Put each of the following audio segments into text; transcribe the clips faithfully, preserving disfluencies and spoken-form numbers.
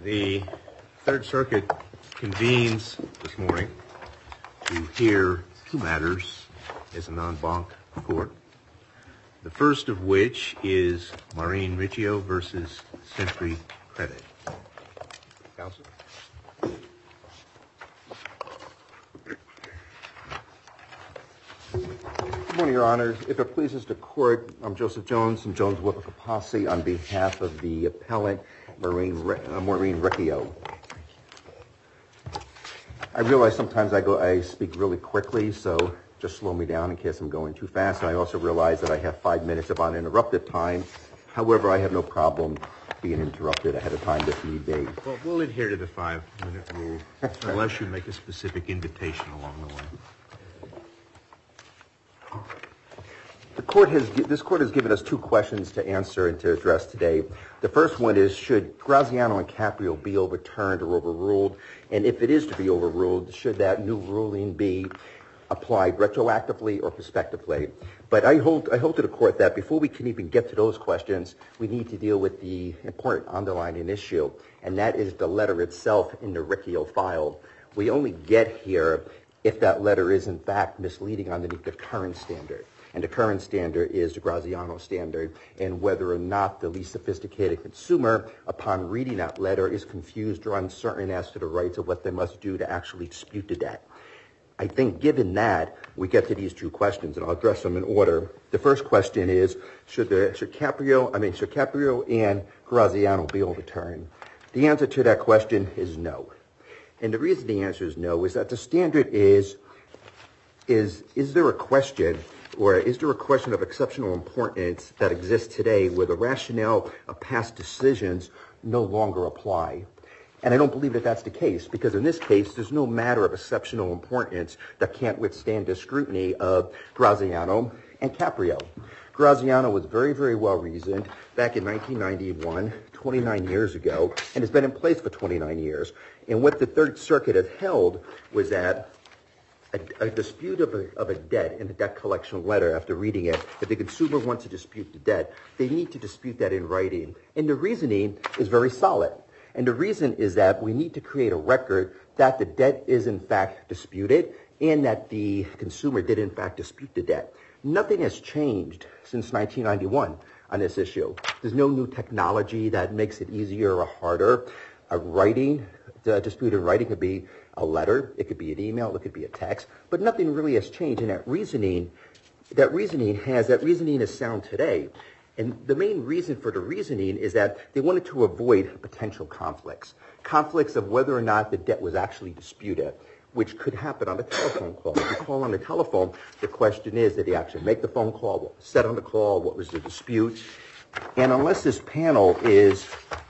The Third Circuit convenes this morning to hear two matters as a non-banc court. The first of which is Maureen Riccio versus Century Credit. Counsel? Good morning, Your Honors. If it pleases the court, I'm Joseph Jones from Jones Whipper Capacity on behalf of the appellant, Maureen, uh, Maureen Riccio. I realize sometimes I go, I speak really quickly, so just slow me down in case I'm going too fast. And I also realize that I have five minutes of uninterrupted time. However, I have no problem being interrupted ahead of time if need be. Well, we'll adhere to the five-minute rule unless you make a specific invitation along the way. The court has, this court has given us two questions to answer and to address today. The first one is, should Graziano and Caprio be overturned or overruled? And if it is to be overruled, should that new ruling be applied retroactively or prospectively? But I hold, I hold to the court that before we can even get to those questions, we need to deal with the important underlying issue, and that is the letter itself in the Riccio file. We only get here if that letter is in fact misleading underneath the current standard. And the current standard is the Graziano standard, and whether or not the least sophisticated consumer, upon reading that letter, is confused or uncertain as to the rights of what they must do to actually dispute the debt. I think given that, we get to these two questions, and I'll address them in order. The first question is, should, the, should Caprio, I mean, should Caprio and Graziano be overturned? The answer to that question is no. And the reason the answer is no is that the standard is, is, is there a question or is there a question of exceptional importance that exists today where the rationale of past decisions no longer apply? And I don't believe that that's the case, because in this case, there's no matter of exceptional importance that can't withstand the scrutiny of Graziano and Caprio. Graziano was very, very well reasoned back in nineteen ninety-one, twenty-nine years ago, and has been in place for twenty-nine years. And what the Third Circuit has held was that A, a dispute of a, of a debt in a debt collection letter, after reading it, if the consumer wants to dispute the debt, they need to dispute that in writing. And the reasoning is very solid. And the reason is that we need to create a record that the debt is in fact disputed and that the consumer did in fact dispute the debt. Nothing has changed since nineteen ninety-one on this issue. There's no new technology that makes it easier or harder. A writing, the dispute in writing could be a letter, it could be an email, it could be a text, but nothing really has changed. And that reasoning, that reasoning has, that reasoning is sound today. And the main reason for the reasoning is that they wanted to avoid potential conflicts. Conflicts of whether or not the debt was actually disputed, which could happen on a telephone call. If you call on the telephone, the question is, did he actually make the phone call? What was said on the call? What was the dispute? And unless this panel is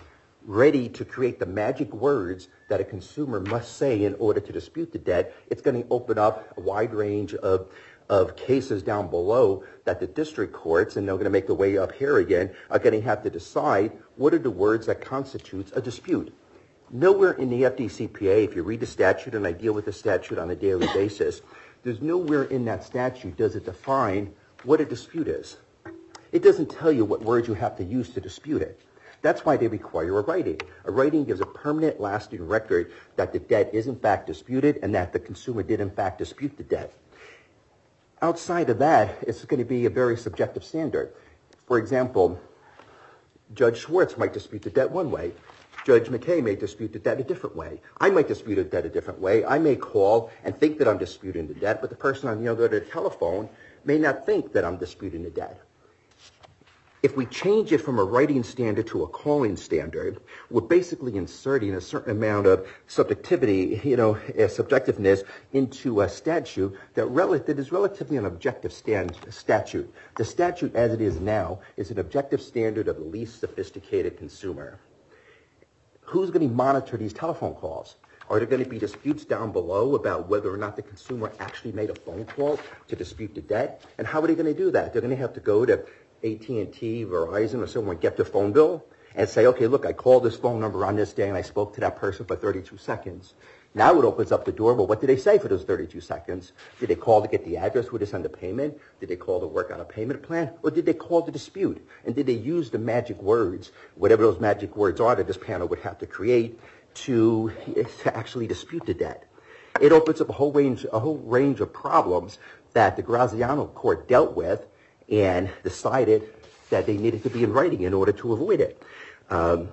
ready to create the magic words that a consumer must say in order to dispute the debt, it's going to open up a wide range of, of cases down below that the district courts, and they're going to make their way up here again, are going to have to decide what are the words that constitutes a dispute. Nowhere in the F D C P A, if you read the statute, and I deal with the statute on a daily basis, there's nowhere in that statute does it define what a dispute is. It doesn't tell you what words you have to use to dispute it. That's why they require a writing. A writing gives a permanent, lasting record that the debt is in fact disputed and that the consumer did in fact dispute the debt. Outside of that, it's going to be a very subjective standard. For example, Judge Schwartz might dispute the debt one way. Judge McKay may dispute the debt a different way. I might dispute the debt a different way. I may call and think that I'm disputing the debt, but the person on the other end of the telephone may not think that I'm disputing the debt. If we change it from a writing standard to a calling standard, we're basically inserting a certain amount of subjectivity, you know, uh, subjectiveness into a statute that, rel- that is relatively an objective stand- statute. The statute as it is now is an objective standard of the least sophisticated consumer. Who's going to monitor these telephone calls? Are there going to be disputes down below about whether or not the consumer actually made a phone call to dispute the debt? And how are they going to do that? They're going to have to go to A T and T, Verizon, or someone, get their phone bill and say, okay, look, I called this phone number on this day and I spoke to that person for thirty-two seconds. Now it opens up the door. Well, what did they say for those thirty-two seconds? Did they call to get the address where to send the payment? Did they call to work on a payment plan? Or did they call to dispute? And did they use the magic words, whatever those magic words are that this panel would have to create to, to actually dispute the debt? It opens up a whole range, a whole range of problems that the Graziano court dealt with and decided that they needed to be in writing in order to avoid it. Um,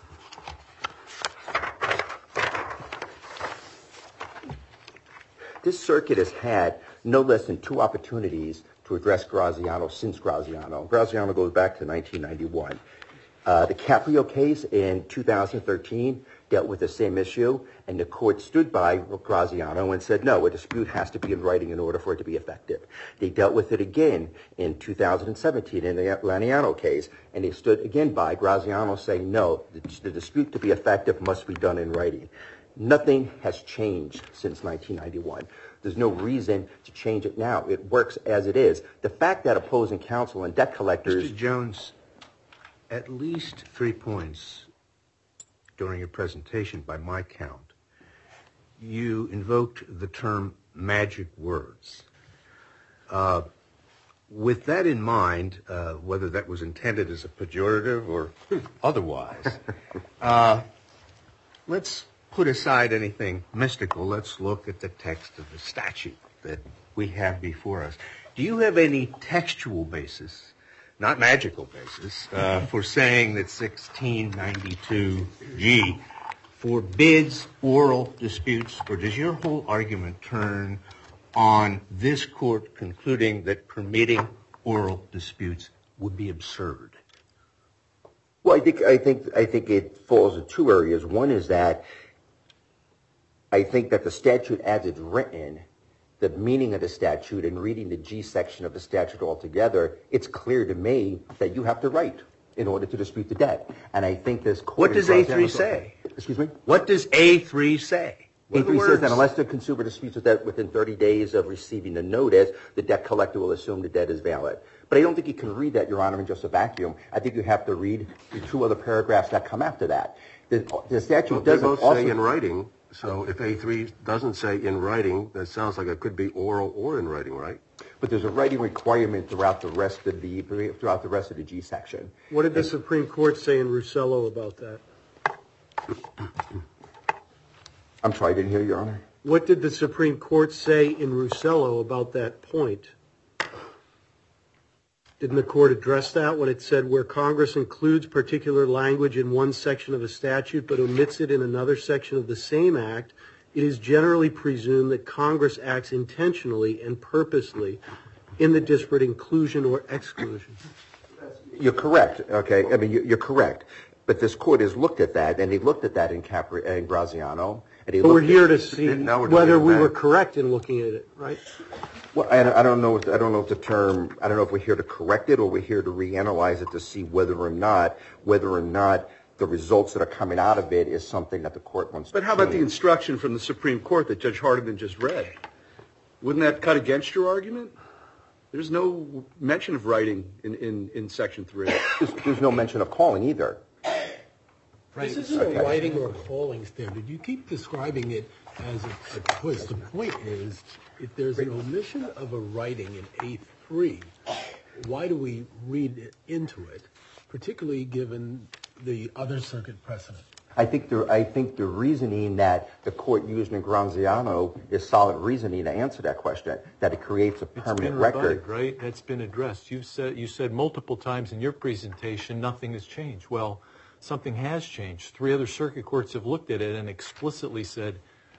This circuit has had no less than two opportunities to address Graziano since Graziano. Graziano goes back to nineteen ninety-one. Uh, the Caprio case in two thousand thirteen dealt with the same issue, and the court stood by Graziano and said, no, a dispute has to be in writing in order for it to be effective. They dealt with it again in two thousand seventeen in the Laniano case, and they stood again by Graziano saying, no, the, the dispute to be effective must be done in writing. Nothing has changed since nineteen ninety-one. There's no reason to change it now. It works as it is. The fact that opposing counsel and debt collectors... Mister Jones, at least three points during your presentation, by my count, you invoked the term magic words. Uh, with that in mind, uh, whether that was intended as a pejorative or otherwise, uh, let's put aside anything mystical. Let's look at the text of the statute that we have before us. Do you have any textual basis, not magical basis, uh, for saying that sixteen ninety-two G forbids oral disputes, or does your whole argument turn on this court concluding that permitting oral disputes would be absurd? Well, I think I think I think it falls in two areas. One is that I think that the statute as it's written, the meaning of the statute, and reading the G section of the statute altogether, it's clear to me that you have to write in order to dispute the debt. And I think this court... What does A three say? Excuse me? What does A three say? A three says that unless the consumer disputes the debt within thirty days of receiving the notice, the debt collector will assume the debt is valid. But I don't think you can read that, Your Honor, in just a vacuum. I think you have to read the two other paragraphs that come after that. The, the statute well, doesn't they both also... say in writing. So if A three doesn't say in writing, that sounds like it could be oral or in writing, right? But there's a writing requirement throughout the rest of the throughout the rest of the G section. What did the and, Supreme Court say in Russello about that? I'm sorry, I didn't hear you, Your Honor. What did the Supreme Court say in Russello about that point? Didn't the court address that when it said where Congress includes particular language in one section of a statute but omits it in another section of the same act, it is generally presumed that Congress acts intentionally and purposely in the disparate inclusion or exclusion? You're correct, okay? I mean, you're correct. But this court has looked at that, and they looked at that in, Capri, in Graziano. And but we're here to see whether we were correct in looking at it, right? Well, I, I don't know. If, I don't know if the term. I don't know if we're here to correct it or we're here to reanalyze it to see whether or not, whether or not the results that are coming out of it is something that the court wants. But to how about change. the instruction from the Supreme Court that Judge Hardiman just read? Wouldn't that cut against your argument? There's no mention of writing in, in, in Section three. There's, there's no mention of calling either. Right. This isn't okay. a writing or a calling standard. You keep describing it as a, a twist. The point is, if there's an omission of a writing in A three, why do we read into it, particularly given the other circuit precedent? I think the I think the reasoning that the court used in Graziano is solid reasoning to answer that question. That it creates a permanent it's been record. Rebutted, right? That's been addressed. You said you said multiple times in your presentation nothing has changed. Well, something has changed. Three other circuit courts have looked at it and explicitly said,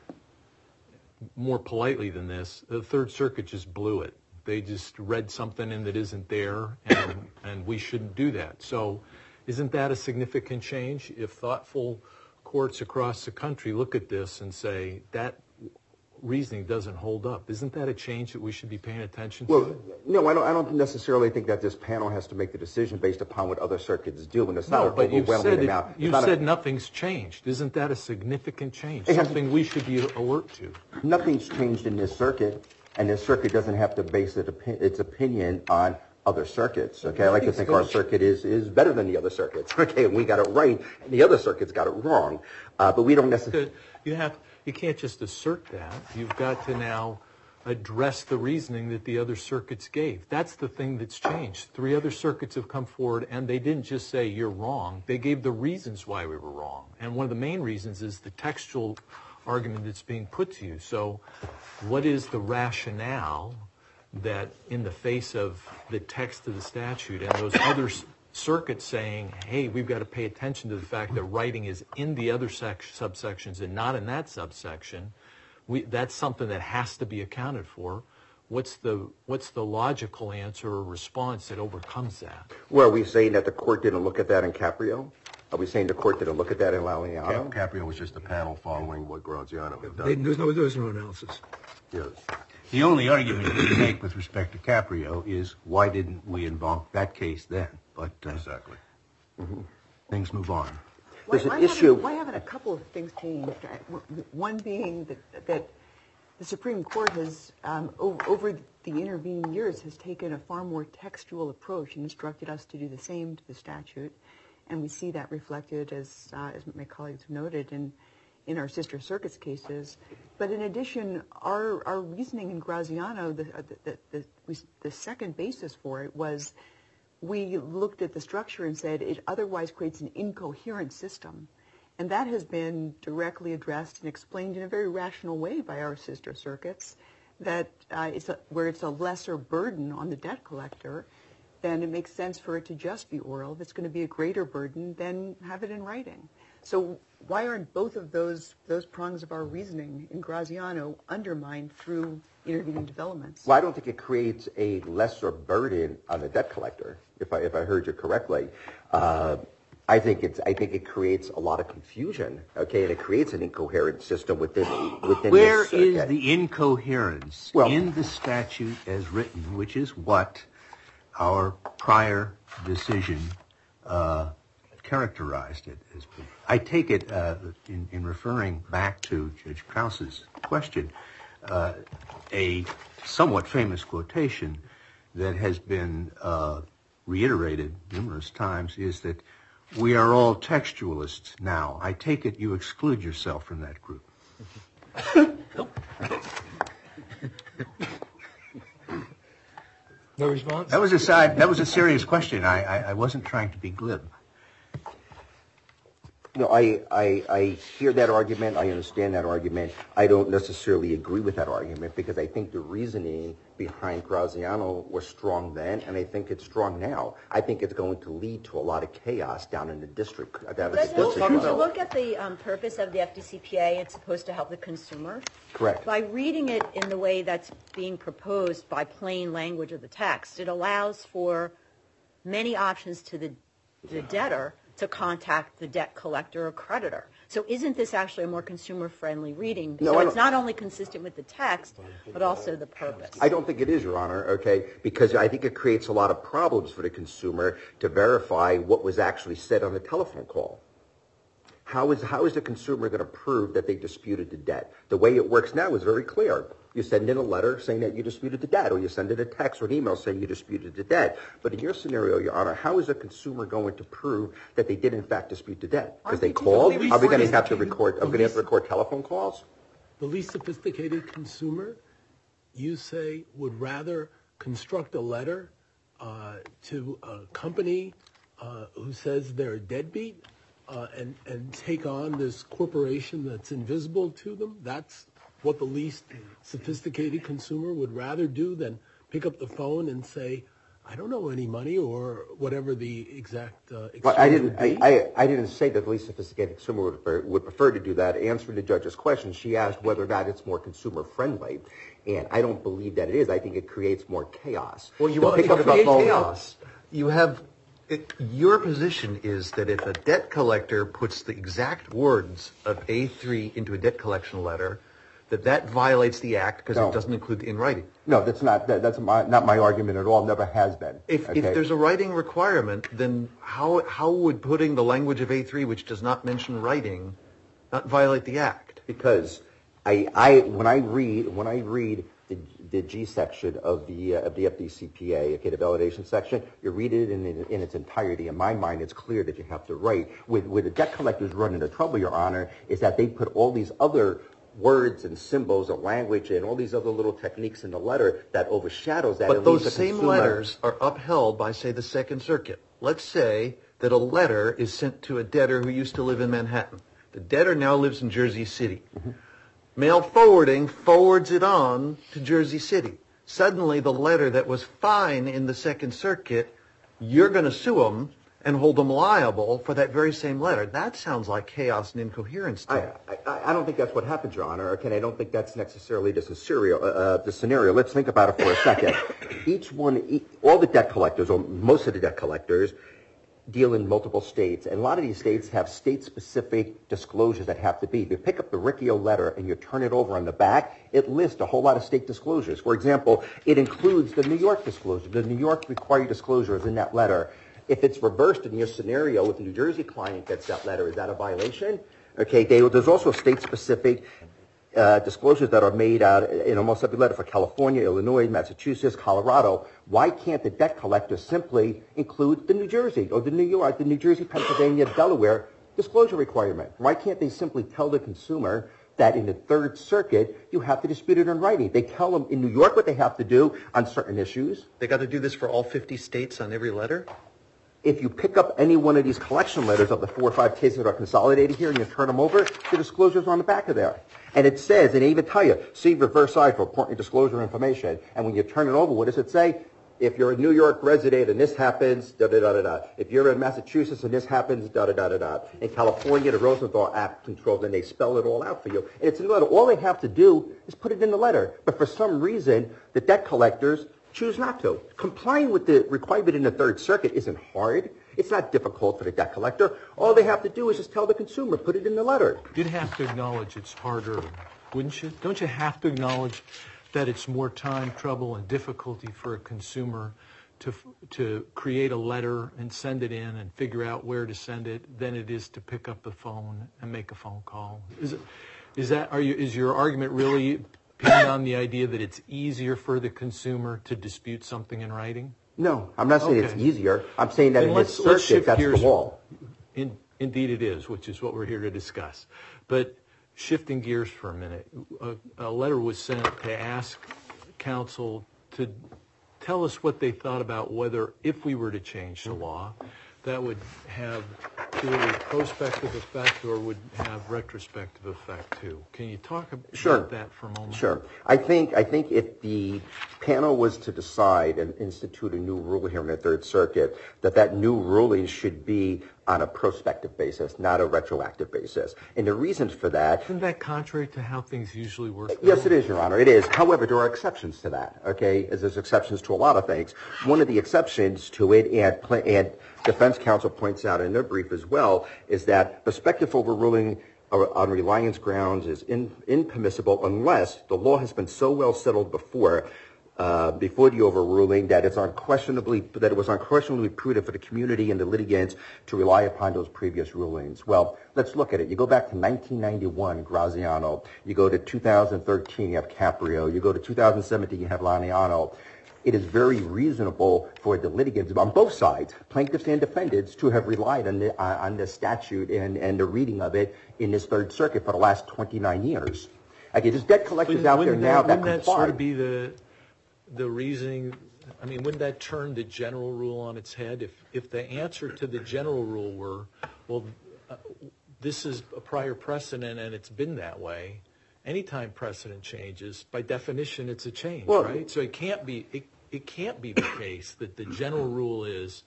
more politely than this, the Third Circuit just blew it. They just read something in that isn't there, and, and we shouldn't do that. So isn't that a significant change? If thoughtful courts across the country look at this and say, that reasoning doesn't hold up, isn't that a change that we should be paying attention to? Well, no, I don't. I don't necessarily think that this panel has to make the decision based upon what other circuits do, and it's no, not but an overwhelming you said amount. It, you said a, nothing's changed. Isn't that a significant change? Something we should be alert to. Nothing's changed in this circuit, and this circuit doesn't have to base it, its opinion on other circuits. Okay, I like to think our circuit is is better than the other circuits. Okay, and we got it right, and the other circuits got it wrong. Uh, but we don't necessarily. You have you can't just assert that. You've got to now address the reasoning that the other circuits gave. That's the thing that's changed. Three other circuits have come forward, and they didn't just say you're wrong. They gave the reasons why we were wrong. And one of the main reasons is the textual argument that's being put to you. So what is the rationale that in the face of the text of the statute and those other circuits saying, hey, we've got to pay attention to the fact that writing is in the other sec- subsections and not in that subsection, We, that's something that has to be accounted for. What's the what's the logical answer or response that overcomes that? Well, are we saying that the court didn't look at that in Caprio? Are we saying the court didn't look at that in Laliano? Cap- Caprio was just a panel following what Graziano had done. They, there's no there's no analysis. Yes. The only argument we can make with respect to Caprio is why didn't we invoke that case then? But uh, Exactly. mm-hmm. Things move on. There's why, an why issue. Haven't, why haven't a couple of things changed? One being that, that the Supreme Court has, um, over, over the intervening years, has taken a far more textual approach and instructed us to do the same to the statute. And we see that reflected, as uh, as my colleagues have noted, in, in our sister circuits cases. But in addition, our, our reasoning in Graziano, the, the, the, the, the second basis for it was we looked at the structure and said it otherwise creates an incoherent system. And that has been directly addressed and explained in a very rational way by our sister circuits, that uh, it's a, where it's a lesser burden on the debt collector, then it makes sense for it to just be oral. If it's going to be a greater burden, then have it in writing. So why aren't both of those those prongs of our reasoning in Graziano undermined through intervening developments? Well, I don't think it creates a lesser burden on the debt collector, if I if I heard you correctly. Uh, I think it's I think it creates a lot of confusion. Okay, and it creates an incoherent system within within. Where this circuit. is the incoherence Well- in the statute as written, which is what our prior decision uh, characterized it as being? I take it, uh, in, in referring back to Judge Krause's question, uh, a somewhat famous quotation that has been uh, reiterated numerous times is that we are all textualists now. I take it you exclude yourself from that group. No response? That was a side. That was a serious question. I, I, I wasn't trying to be glib. No, I, I, I hear that argument. I understand that argument. I don't necessarily agree with that argument because I think the reasoning behind Graziano was strong then, and I think it's strong now. I think it's going to lead to a lot of chaos down in the district. Down in the But district if you level. look at the um, purpose of the F D C P A, it's supposed to help the consumer. Correct. By reading it in the way that's being proposed by plain language of the text, it allows for many options to the, the debtor to contact the debt collector or creditor. So isn't this actually a more consumer-friendly reading? No, so I it's don't- not only consistent with the text, but also the purpose. I don't think it is, Your Honor, okay, because I think it creates a lot of problems for the consumer to verify what was actually said on the telephone call. How is how is the consumer going to prove that they disputed the debt? The way it works now is very clear. You send in a letter saying that you disputed the debt, or you send in a text or an email saying you disputed the debt. But in your scenario, Your Honor, how is a consumer going to prove that they did in fact dispute the debt? Because they called? the least Are we going to have to sophisticated- record? Are the we going to have to least- record telephone calls? The least sophisticated consumer, you say, would rather construct a letter uh, to a company uh, who says they're a deadbeat uh, and, and take on this corporation that's invisible to them? That's what the least sophisticated consumer would rather do than pick up the phone and say, I don't owe any money, or whatever the exact uh, exchange Well, I didn't. would be. I, I, I didn't say that the least sophisticated consumer would prefer, would prefer to do that. Answering the judge's question, she asked whether or not it's more consumer friendly, and I don't believe that it is. I think it creates more chaos. Well, you To want pick to up the create phone- chaos. You have it, your position is that if a debt collector puts the exact words of A three into a debt collection letter, that that violates the act because No. it doesn't include the in writing. No, that's not. That, that's my, not my argument at all. Never has been. If, okay? if there's a writing requirement, then how how would putting the language of A three, which does not mention writing, not violate the act? Because I, I when I read when I read the, the G section of the uh, of the F D C P A, okay, the validation section, you read it in, in, in its entirety. In my mind, it's clear that you have to write. With, with the debt collectors run into trouble, Your Honor, is that they put all these other words and symbols and language and all these other little techniques in the letter that overshadows that. But and leaves those the same consumer- letters are upheld by, say, the Second Circuit. Let's say that a letter is sent to a debtor who used to live in Manhattan. The debtor now lives in Jersey City. Mm-hmm. Mail forwarding forwards it on to Jersey City. Suddenly, the letter that was fine in the Second Circuit, you're going to sue them and hold them liable for that very same letter. That sounds like chaos and incoherence to me. I, I, I don't think that's what happened, Your Honor. Okay, I don't think that's necessarily the scenario. Uh, the scenario. Let's think about it for a second. Each one, e- all the debt collectors, or most of the debt collectors, deal in multiple states, and a lot of these states have state-specific disclosures that have to be. If you pick up the Riccio letter and you turn it over on the back, it lists a whole lot of state disclosures. For example, it includes the New York disclosure. The New York required disclosure is in that letter. If it's reversed in your scenario, if the New Jersey client gets that letter, is that a violation? Okay, they, there's also state-specific uh, disclosures that are made out in almost every letter for California, Illinois, Massachusetts, Colorado. Why can't the debt collector simply include the New Jersey or the New York, the New Jersey, Pennsylvania, Delaware disclosure requirement? Why can't they simply tell the consumer that in the Third Circuit you have to dispute it in writing? They tell them in New York what they have to do on certain issues. They got to do this for all fifty states on every letter? If you pick up any one of these collection letters of the four or five cases that are consolidated here and you turn them over, the disclosures are on the back of there. And it says, and they even tell you, see reverse side for important disclosure information. And when you turn it over, what does it say? If you're a New York resident and this happens, da-da-da-da-da. If you're in Massachusetts and this happens, da-da-da-da-da. In California, the Rosenthal Act controls, and they spell it all out for you. And it's in the letter. All they have to do is put it in the letter. But for some reason, the debt collectors choose not to. Complying with the requirement in the Third Circuit isn't hard. It's not difficult for the debt collector. All they have to do is just tell the consumer, put it in the letter. You'd have to acknowledge it's harder, wouldn't you? Don't you have to acknowledge that it's more time, trouble, and difficulty for a consumer to to create a letter and send it in and figure out where to send it than it is to pick up the phone and make a phone call? Is it, is that are you is your argument really pinned on the idea that it's easier for the consumer to dispute something in writing? No, I'm not saying Okay. it's easier. I'm saying that Then in let's- this let's circuit, shift that's the gears. law. In, indeed it is, which is what we're here to discuss. But shifting gears for a minute, a, a letter was sent to ask counsel to tell us what they thought about whether, if we were to change the law, that would have purely prospective effect or would have retrospective effect too. Can you talk about Sure. that for a moment? Sure. I think I think if the panel was to decide and institute a new rule here in the Third Circuit, that that new ruling should be on a prospective basis, not a retroactive basis. And the reasons for that... Isn't that contrary to how things usually work? Yes, it is, Your Honor. It is. However, there are exceptions to that, okay, as there's exceptions to a lot of things. One of the exceptions to it, and, pl- and defense counsel points out in their brief as well, is that prospective overruling on reliance grounds is in, impermissible unless the law has been so well settled before uh, before the overruling that it's unquestionably that it was unquestionably prudent for the community and the litigants to rely upon those previous rulings. Well, let's look at it. You go back to nineteen ninety-one, Graziano. You go to two thousand thirteen, you have Caprio. You go to two thousand seventeen, you have Laniano. It is very reasonable for the litigants on both sides, plaintiffs and defendants, to have relied on the, uh, on the statute and, and the reading of it in this Third Circuit for the last twenty-nine years. Okay, there's debt collectors Wouldn't- out there wouldn't now that, wouldn't that comply. sort of be the the reasoning? I mean, wouldn't that turn the general rule on its head? If if the answer to the general rule were, well, uh, this is a prior precedent and it's been that way. Anytime precedent changes, by definition, it's a change, Well, right? So it can't be it, it can't be the case that the general rule is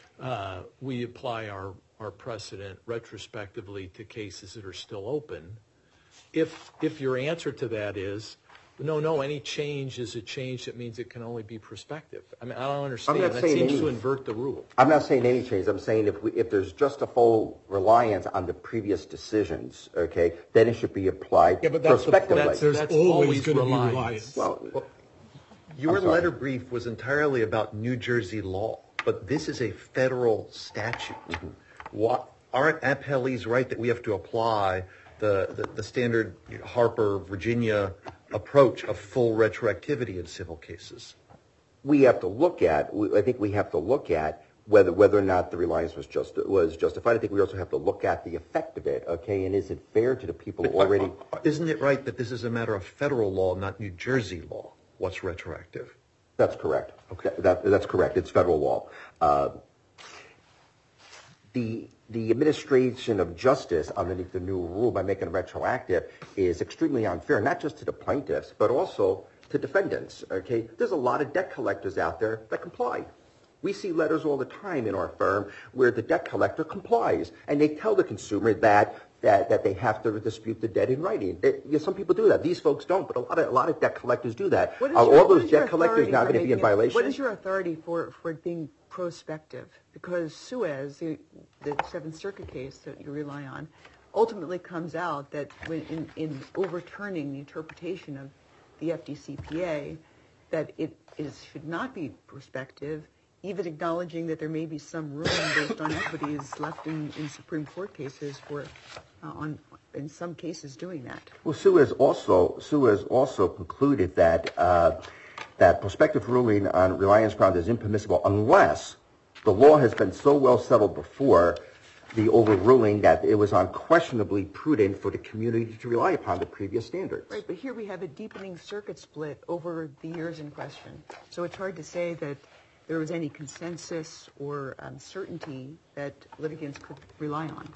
uh, we apply our our precedent retrospectively to cases that are still open. If if your answer to that is no, no, any change is a change that means it can only be prospective. I mean, I don't understand. not That saying seems any- to invert the rule. I'm not saying any change. I'm saying if we, if there's just a full reliance on the previous decisions, okay, then it should be applied Yeah, but that's the- prospectively. that's- There's that's always always going to be reliance. reliance. well, Your I'm sorry. letter brief was entirely about New Jersey law, but this is a federal statute. What, aren't appellees right that we have to apply the, the, the standard Harper, Virginia approach of full retroactivity in civil cases. We have to look at, I think we have to look at whether whether or not the reliance was just was justified. I think we also have to look at the effect of it, okay? And is it fair to the people who already... Isn't it right that this is a matter of federal law, not New Jersey law, what's retroactive? That's correct. Okay, that, that's correct. It's federal law. Uh, the the administration of justice underneath the new rule by making it retroactive is extremely unfair, not just to the plaintiffs, but also to defendants, okay? There's a lot of debt collectors out there that comply. We see letters all the time in our firm where the debt collector complies, and they tell the consumer that that, that they have to dispute the debt in writing. It, you know, some people do that. These folks don't, but a lot of a lot of debt collectors do that. Are all those debt collectors now going to be in violation? What is your authority for, for it being prospective? Because Suez, the, the Seventh Circuit case that you rely on, ultimately comes out that when in, in overturning the interpretation of the F D C P A, that it is should not be prospective, even acknowledging that there may be some room based on equities left in, in Supreme Court cases for, uh, on in some cases, doing that. Well, Suez also Suez also concluded that uh, that prospective ruling on reliance ground is impermissible unless the law has been so well settled before the overruling that it was unquestionably prudent for the community to rely upon the previous standards. Right, but here we have a deepening circuit split over the years in question. So it's hard to say that there was any consensus or um, certainty that litigants could rely on.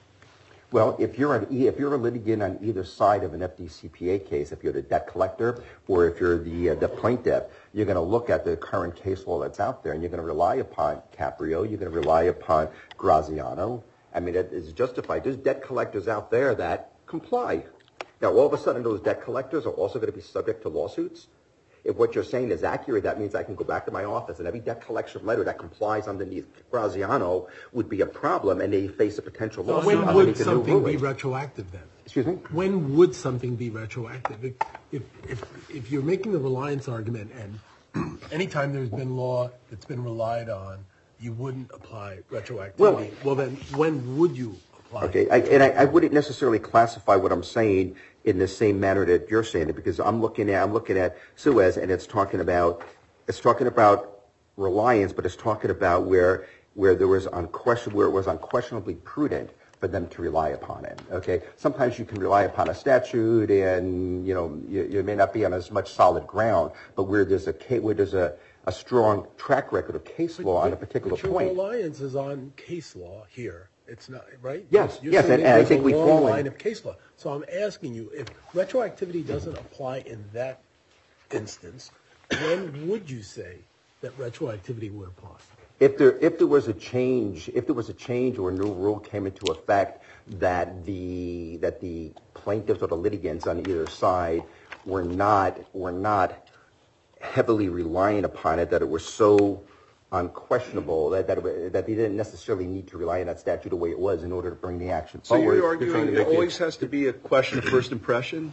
Well, if you're an if you're a litigant on either side of an F D C P A case, if you're the debt collector or if you're the uh, the plaintiff, you're going to look at the current case law that's out there, and you're going to rely upon Caprio. You're going to rely upon Graziano. I mean, it is justified. There's debt collectors out there that comply. Now, all of a sudden, those debt collectors are also going to be subject to lawsuits. If what you're saying is accurate, that means I can go back to my office and every debt collection letter that complies underneath Graziano would be a problem, and they face a potential So lawsuit. when would something be retroactive then? Excuse me? When would something be retroactive? If, if, if, if you're making the reliance argument and anytime there's been law that's been relied on, you wouldn't apply retroactivity. Well, well then when would you apply? Okay, I, and I, I wouldn't necessarily classify what I'm saying in the same manner that you're saying it, because I'm looking at I'm looking at Suez, and it's talking about it's talking about reliance, but it's talking about where where there was unquestion where it was unquestionably prudent for them to rely upon it. Okay, sometimes you can rely upon a statute, and you know you, you may not be on as much solid ground, but where there's a where there's a a strong track record of case law but, on a particular but your point. Reliance is on case law here. It's not, right? Yes, You're yes, and, and I think we fall line in. of case law. So I'm asking you, if retroactivity doesn't apply in that instance, when would you say that retroactivity would apply? If there if there was a change, if there was a change or a new rule came into effect that the that the plaintiffs or the litigants on either side were not were not heavily relying upon it, that it was so unquestionable that that, that they didn't necessarily need to rely on that statute the way it was in order to bring the action so forward. you're arguing it always has to be a question of first impression?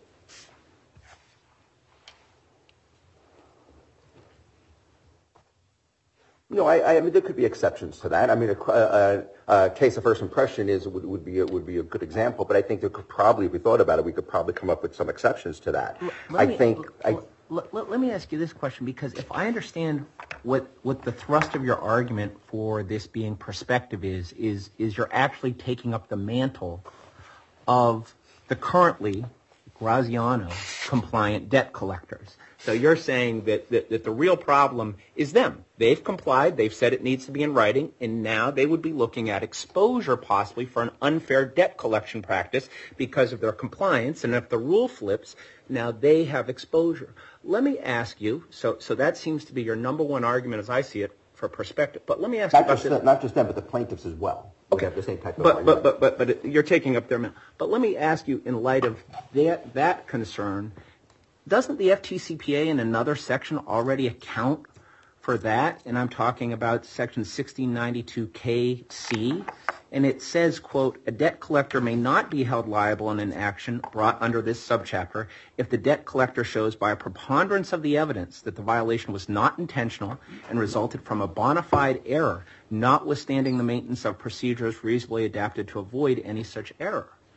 No, I, I mean there could be exceptions to that. I mean, a, a, a case of first impression is would, would be a, would be a good example, but I think there could probably, if we thought about it, we could probably come up with some exceptions to that. Let I me, think. Let, I, let, let, let me ask you this question, because if I understand what what the thrust of your argument for this being prospective is, is is you're actually taking up the mantle of the currently Graziano compliant debt collectors. So you're saying that, that, that the real problem is them. They've complied. They've said it needs to be in writing. And now they would be looking at exposure possibly for an unfair debt collection practice because of their compliance. And if the rule flips, now they have exposure. Let me ask you, so so that seems to be your number one argument as I see it for perspective. But let me ask not you about just this. them, not just them, but the plaintiffs as well. Okay, the same type of but, but but but but you're taking up their man. But let me ask you, in light of that that concern, doesn't the F T C P A in another section already account for that? And I'm talking about section sixteen ninety-two K C, and it says, quote, a debt collector may not be held liable in an action brought under this subchapter if the debt collector shows by a preponderance of the evidence that the violation was not intentional and resulted from a bona fide error, notwithstanding the maintenance of procedures reasonably adapted to avoid any such error.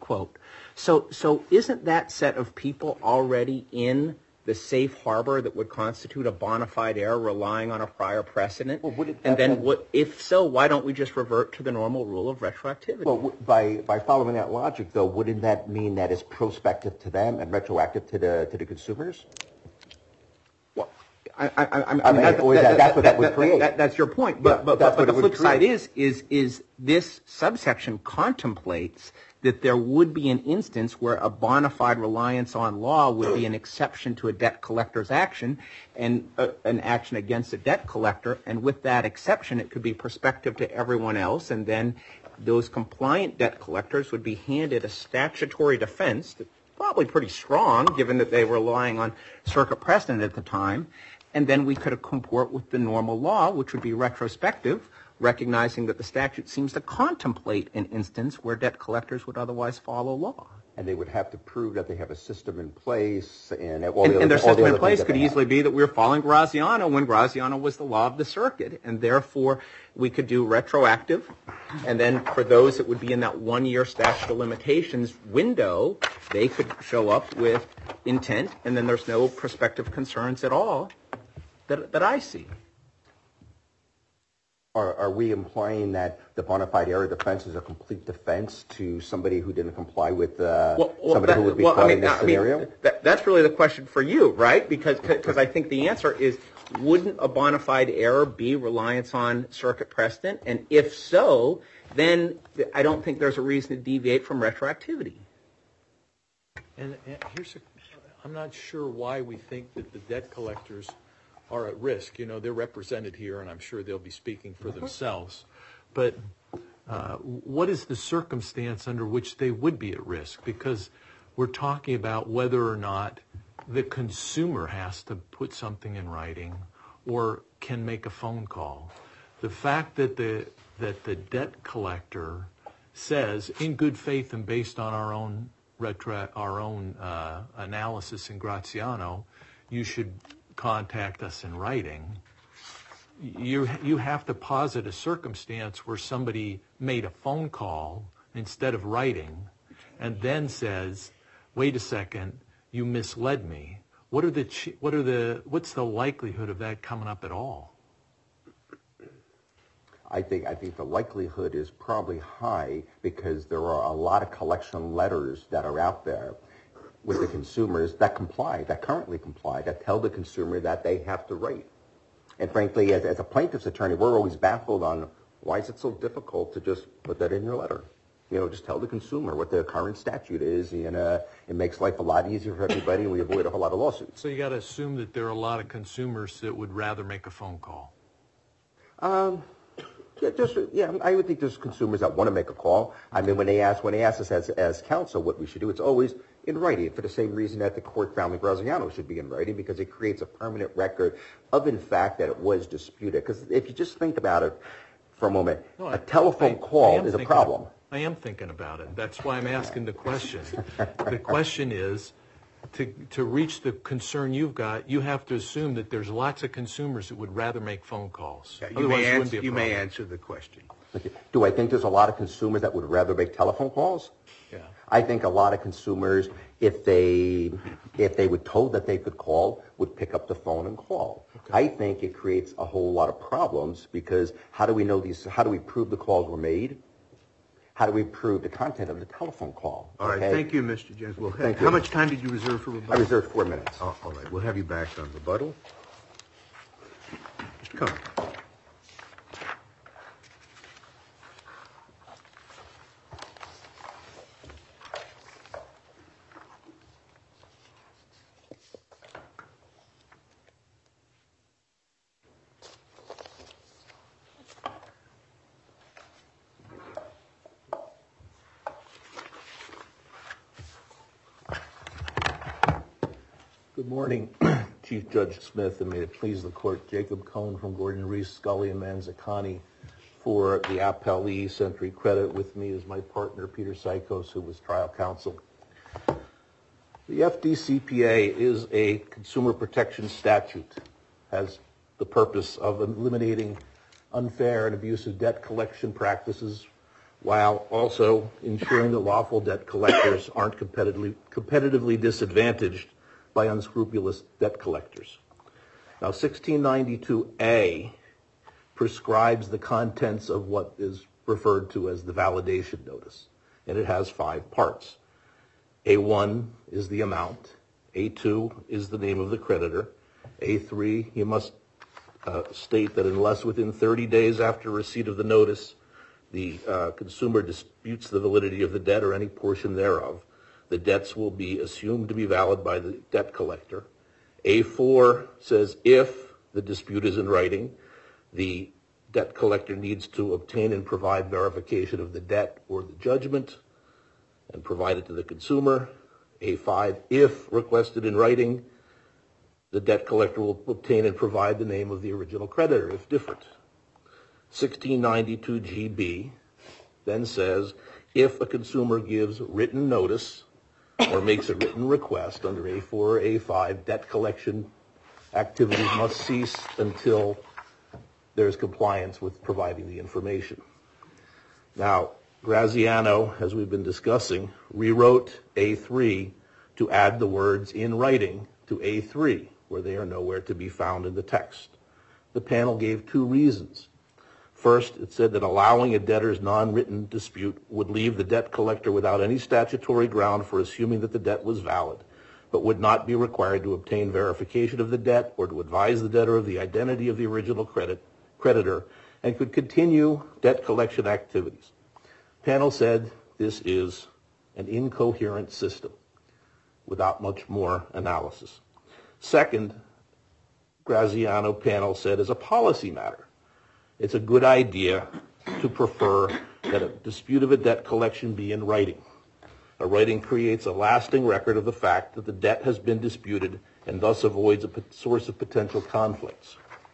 quote. So, so isn't that set of people already in the safe harbor that would constitute a bona fide error relying on a prior precedent? Well, would it- and then, that- what, if so, why don't we just revert to the normal rule of retroactivity? Well, w- by by following that logic, though, wouldn't that mean that it's prospective to them and retroactive to the to the consumers? Well, I, I, I, I mean, I mean, that, or that- that- that's what that that- would that- create. that- that's your point. But, Yeah, but, that's but, what the it would flip side create. is, is, is this subsection contemplates that there would be an instance where a bona fide reliance on law would be an exception to a debt collector's action and uh, an action against a debt collector. And with that exception, it could be prospective to everyone else. And then those compliant debt collectors would be handed a statutory defense, that's probably pretty strong, given that they were relying on circuit precedent at the time. And then we could comport with the normal law, which would be retrospective, recognizing that the statute seems to contemplate an instance where debt collectors would otherwise follow law. And they would have to prove that they have a system in place, and all And, the and their other, all the system in other place things could that they easily have. be that we were following Graziano when Graziano was the law of the circuit, and therefore we could do retroactive. And then for those that would be in that one-year statute of limitations window, they could show up with intent, and then there's no prospective concerns at all that that I see. Are, are we implying that the bona fide error defense is a complete defense to somebody who didn't comply with uh, Well, well, somebody that- who would be well, caught I mean, in this I mean, scenario? that, that's really the question for you, right? Because because I think the answer is, wouldn't a bona fide error be reliance on circuit precedent? And if so, then I don't think there's a reason to deviate from retroactivity. And, and here's a, I'm not sure why we think that the debt collectors are at risk. You know, they're represented here, and I'm sure they'll be speaking for themselves. But uh, what is the circumstance under which they would be at risk? Because we're talking about whether or not the consumer has to put something in writing or can make a phone call. The fact that the that the debt collector says, in good faith and based on our own retro, our own uh, analysis in Graziano, you should contact us in writing. You you have to posit a circumstance where somebody made a phone call instead of writing, and then says, "Wait a second, you misled me." What are the ch- what are the what's the likelihood of that coming up at all? I think I think the likelihood is probably high because there are a lot of collection letters that are out there with the consumers that comply, that currently comply, that tell the consumer that they have to write. And frankly, as, as a plaintiff's attorney, we're always baffled on why is it so difficult to just put that in your letter? You know, just tell the consumer what the current statute is, and uh, it makes life a lot easier for everybody, and we avoid a whole lot of lawsuits. So you got to assume that there are a lot of consumers that would rather make a phone call. Um, yeah, just yeah, I would think there's consumers that want to make a call. I mean, when they ask when they ask us as as counsel what we should do, it's always in writing for the same reason that the court found that Graziano should be in writing, because it creates a permanent record of, in fact, that it was disputed. Because if you just think about it for a moment, No, a I- telephone I- I call am is a thinking- problem. I am thinking about it. That's why I'm asking the question. The question is, to to reach the concern you've got, you have to assume that there's lots of consumers that would rather make phone calls. Yeah, you Otherwise, may, it wouldn't answer, be a you may problem. answer the question. Okay. Do I think there's a lot of consumers that would rather make telephone calls? Yeah. I think a lot of consumers, if they if they were told that they could call, would pick up the phone and call. Okay. I think it creates a whole lot of problems, because how do we know these? How do we prove the calls were made? How do we prove the content of the telephone call? All right, okay? thank you, Mister Jones. We'll have, Thank how you. much time did you reserve for rebuttal? I reserved four minutes. Oh, all right, we'll have you back on rebuttal. Mister Cohen. Good morning, Chief Judge Smith, and may it please the court, Jacob Cohn from Gordon Reese, Scully, and Manzacani for the appellee, Century Credit. With me is my partner, Peter Sykos, who was trial counsel. The F D C P A is a consumer protection statute, has the purpose of eliminating unfair and abusive debt collection practices while also ensuring that lawful debt collectors aren't competitively, competitively disadvantaged by unscrupulous debt collectors. Now, sixteen ninety-two A prescribes the contents of what is referred to as the validation notice, and it has five parts. A one is the amount. A two is the name of the creditor. A three, you must uh, state that unless within thirty days after receipt of the notice, the uh, consumer disputes the validity of the debt or any portion thereof, the debts will be assumed to be valid by the debt collector. A four says if the dispute is in writing, the debt collector needs to obtain and provide verification of the debt or the judgment and provide it to the consumer. A five, if requested in writing, the debt collector will obtain and provide the name of the original creditor if different. sixteen ninety-two G B then says if a consumer gives written notice or makes a written request under A four or A five, debt collection activities must cease until there's compliance with providing the information. Now, Graziano, as we've been discussing, rewrote A three to add the words in writing to A three, where they are nowhere to be found in the text. The panel gave two reasons. First, it said that allowing a debtor's non-written dispute would leave the debt collector without any statutory ground for assuming that the debt was valid, but would not be required to obtain verification of the debt or to advise the debtor of the identity of the original credit, creditor, and could continue debt collection activities. Panel said this is an incoherent system without much more analysis. Second, Graziano panel said as a policy matter, it's a good idea to prefer that a dispute of a debt collection be in writing. A writing creates a lasting record of the fact that the debt has been disputed and thus avoids a source of potential conflicts.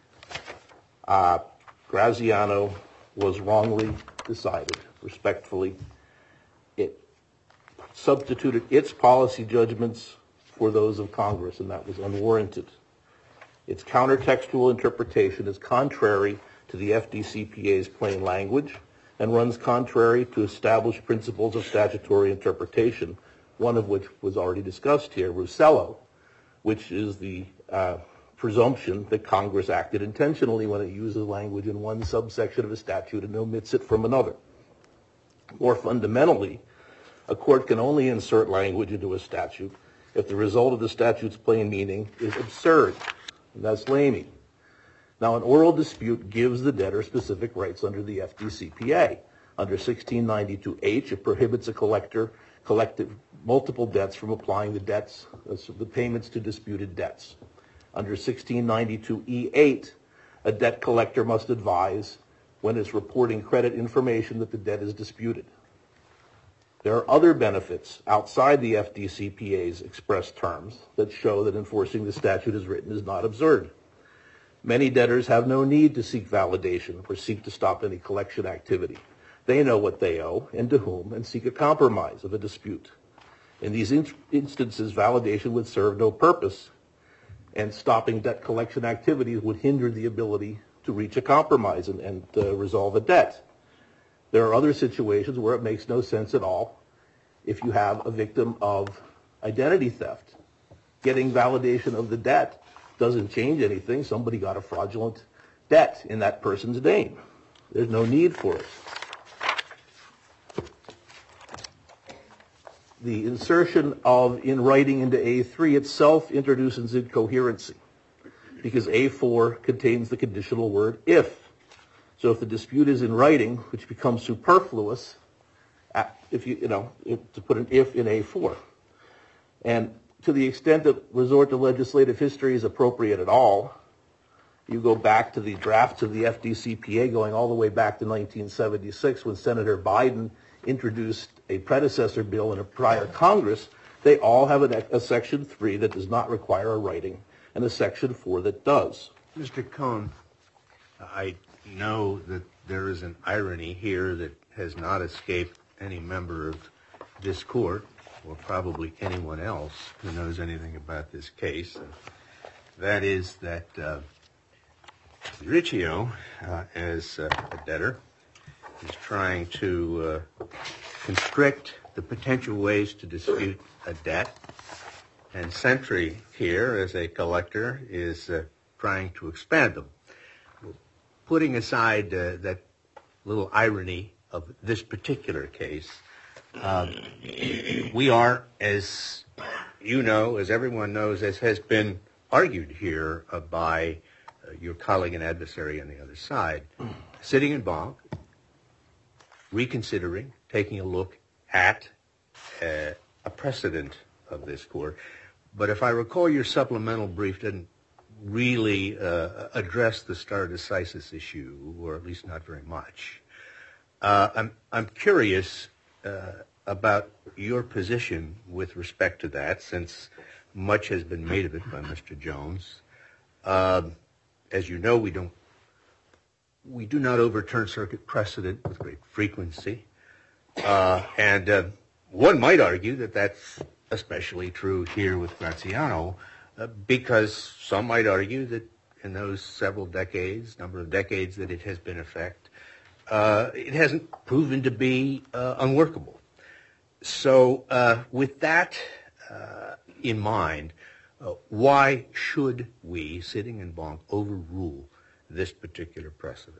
Uh, Graziano was wrongly decided, respectfully. It substituted its policy judgments for those of Congress, and that was unwarranted. Its countertextual interpretation is contrary to the F D C P A's plain language and runs contrary to established principles of statutory interpretation, one of which was already discussed here, Russello, which is the uh, presumption that Congress acted intentionally when it uses language in one subsection of a statute and omits it from another. More fundamentally, a court can only insert language into a statute if the result of the statute's plain meaning is absurd. And that's Lamy. Now, an oral dispute gives the debtor specific rights under the F D C P A. Under sixteen ninety-two H, it prohibits a collector collecting multiple debts from applying the debts, the payments to disputed debts. Under sixteen ninety-two E eight, a debt collector must advise when it's reporting credit information that the debt is disputed. There are other benefits outside the F D C P A's express terms that show that enforcing the statute as written is not absurd. Many debtors have no need to seek validation or seek to stop any collection activity. They know what they owe and to whom and seek a compromise of a dispute. In these in- instances, validation would serve no purpose, and stopping debt collection activities would hinder the ability to reach a compromise and, and uh, resolve a debt. There are other situations where it makes no sense at all if you have a victim of identity theft. Getting validation of the debt doesn't change anything. Somebody got a fraudulent debt in that person's name. There's no need for it. The insertion of in writing into A three itself introduces incoherency because A four contains the conditional word if. So if the dispute is in writing, which becomes superfluous, if you, you know, to put an if in A four. And to the extent that resort to legislative history is appropriate at all, you go back to the drafts of the F D C P A going all the way back to nineteen seventy-six when Senator Biden introduced a predecessor bill in a prior Congress. They all have a, a Section three that does not require a writing and a Section four that does. Mister Cohn, I know that there is an irony here that has not escaped any member of this court or probably anyone else who knows anything about this case. And that is that uh, Riccio, uh, as uh, a debtor, is trying to uh, constrict the potential ways to dispute a debt. And Century here, as a collector, is uh, trying to expand them. Putting aside uh, that little irony of this particular case, uh, we are, as you know, as everyone knows, as has been argued here uh, by uh, your colleague and adversary on the other side, sitting in Bonk, reconsidering, taking a look at uh, a precedent of this court. But if I recall, your supplemental brief didn't really uh, address the stare decisis issue, or at least not very much. Uh, I'm I'm curious uh, about your position with respect to that, since much has been made of it by Mister Jones. Uh, as you know, we don't we do not overturn circuit precedent with great frequency, uh, and uh, one might argue that that's especially true here with Graziano. Uh, because some might argue that in those several decades, number of decades that it has been in effect, uh, it hasn't proven to be uh, unworkable. So uh, with that uh, in mind, uh, why should we, sitting in Bonk, overrule this particular precedent?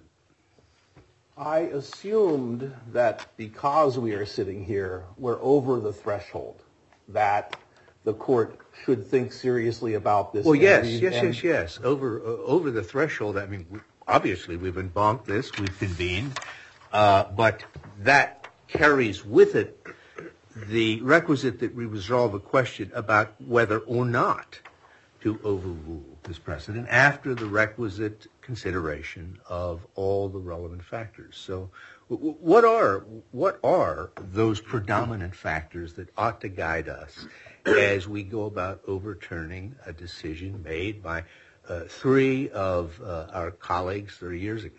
I assumed that because we are sitting here, we're over the threshold, that the court should think seriously about this. Well, yes, yes, yes, yes. Over uh, over the threshold, I mean, obviously we've been bonked this, we've convened, uh, but that carries with it the requisite that we resolve a question about whether or not to overrule this precedent after the requisite consideration of all the relevant factors. So w- what are what are those predominant factors that ought to guide us as we go about overturning a decision made by uh, three of uh, our colleagues thirty years ago?